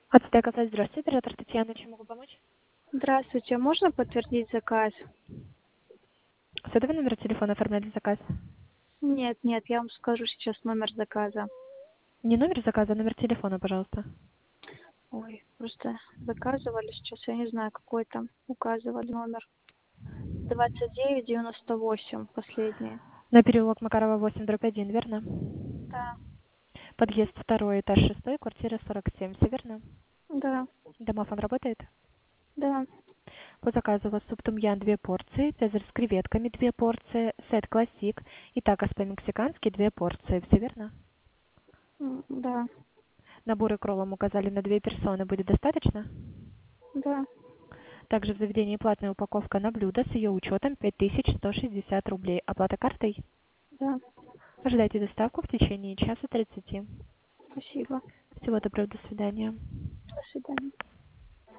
Отстака касать, здравствуйте, оператор Татьяна, чем могу помочь? Здравствуйте, можно подтвердить заказ? С этого номера телефона оформляли заказ? Нет, я вам скажу сейчас номер заказа. Не номер заказа, а номер телефона, пожалуйста. Ой, просто заказывали сейчас, я не знаю, какой там указывали номер. 2998 последний. На переулок Макарова 8/1, верно? Да, Подъезд 2, этаж 6, квартира 47, все верно? да, Домофон работает? да, По заказу у вас суп том-ян 2 порции, цезарь с креветками 2 порции, сет классик и такос по-мексикански 2 порции, все верно? да, Наборы к роллам указали на 2 персоны, будет достаточно? да, Также в заведении платная упаковка на блюдо с ее учетом 5160 рублей. Оплата картой? да. Ожидайте доставку в течение часа 30. Спасибо. Всего доброго, до свидания. До свидания.